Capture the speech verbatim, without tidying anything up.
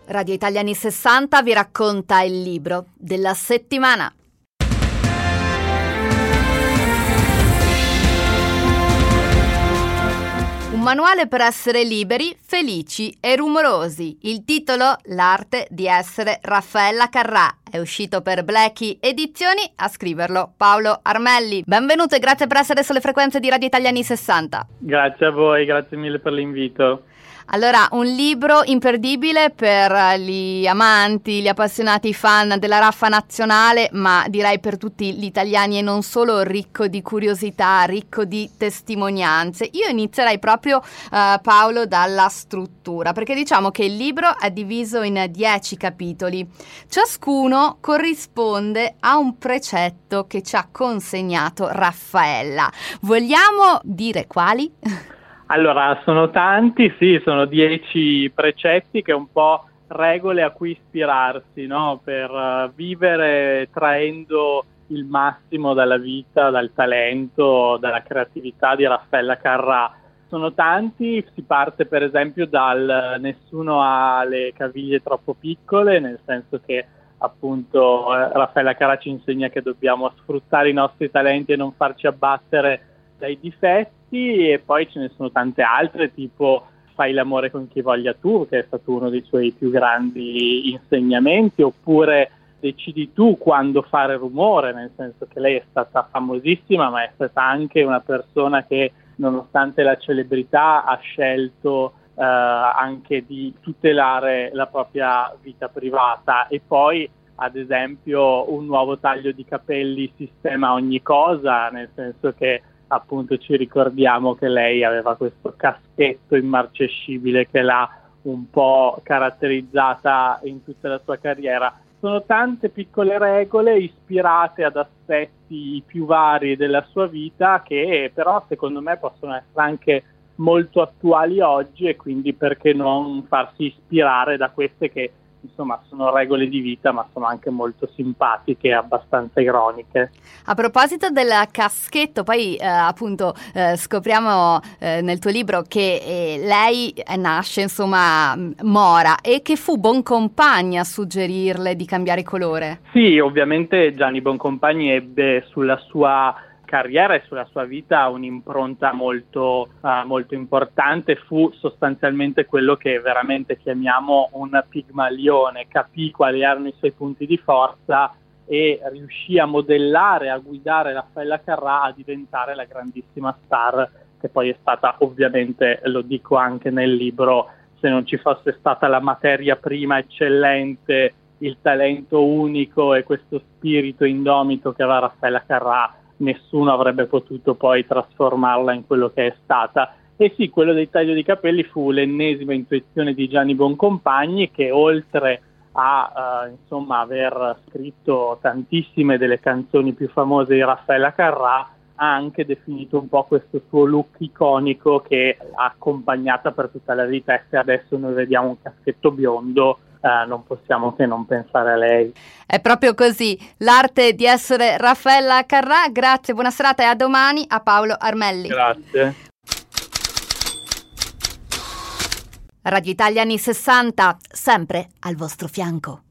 Radio Italia anni sessanta vi racconta il libro della settimana. Un manuale per essere liberi, felici e rumorosi. Il titolo: L'arte di essere Raffaella Carrà. È uscito per Blackie Edizioni, a scriverlo Paolo Armelli. Benvenuto e grazie per essere sulle frequenze di Radio Italia anni sessanta. Grazie a voi, grazie mille per l'invito. Allora, un libro imperdibile per gli amanti, gli appassionati fan della Raffa nazionale, ma direi per tutti gli italiani e non solo, ricco di curiosità, ricco di testimonianze. Io inizierei proprio, eh, Paolo, dalla struttura, perché diciamo che il libro è diviso in dieci capitoli. Ciascuno corrisponde a un precetto che ci ha consegnato Raffaella. Vogliamo dire quali? Allora, sono tanti, sì, sono dieci precetti che un po' regole a cui ispirarsi, no? Per uh, vivere traendo il massimo dalla vita, dal talento, dalla creatività di Raffaella Carrà. Sono tanti, si parte per esempio dal nessuno ha le caviglie troppo piccole, nel senso che appunto eh, Raffaella Carrà ci insegna che dobbiamo sfruttare i nostri talenti e non farci abbattere dai difetti. E poi ce ne sono tante altre, tipo Fai l'amore con chi voglia tu, che è stato uno dei suoi più grandi insegnamenti, oppure Decidi tu quando fare rumore, nel senso che lei è stata famosissima, ma è stata anche una persona che, nonostante la celebrità, ha scelto eh, anche di tutelare la propria vita privata. E poi, ad esempio, Un nuovo taglio di capelli sistema ogni cosa, nel senso che appunto ci ricordiamo che lei aveva questo caschetto immarcescibile che l'ha un po' caratterizzata in tutta la sua carriera. Sono tante piccole regole ispirate ad aspetti più vari della sua vita che però secondo me possono essere anche molto attuali oggi, e quindi perché non farsi ispirare da queste che insomma sono regole di vita, ma sono anche molto simpatiche e abbastanza ironiche. A proposito del caschetto, poi eh, appunto eh, scopriamo eh, nel tuo libro che eh, lei nasce insomma mora e che fu Boncompagni a suggerirle di cambiare colore. Sì, ovviamente Gianni Boncompagni ebbe sulla sua carriera e sulla sua vita un'impronta molto, uh, molto importante. Fu sostanzialmente quello che veramente chiamiamo un pigmalione, capì quali erano i suoi punti di forza e riuscì a modellare, a guidare Raffaella Carrà a diventare la grandissima star che poi è stata. Ovviamente, lo dico anche nel libro, se non ci fosse stata la materia prima eccellente, il talento unico e questo spirito indomito che aveva Raffaella Carrà, nessuno avrebbe potuto poi trasformarla in quello che è stata. E sì, quello dei taglio di capelli fu l'ennesima intuizione di Gianni Boncompagni, che oltre a uh, insomma aver scritto tantissime delle canzoni più famose di Raffaella Carrà, ha anche definito un po' questo suo look iconico che ha accompagnata per tutta la vita. E se adesso noi vediamo un caschetto biondo, Uh, non possiamo che non pensare a lei. È proprio così, l'arte di essere Raffaella Carrà. Grazie, buona serata e a domani. A Paolo Armelli. Grazie. Radio Italia anni sessanta, sempre al vostro fianco.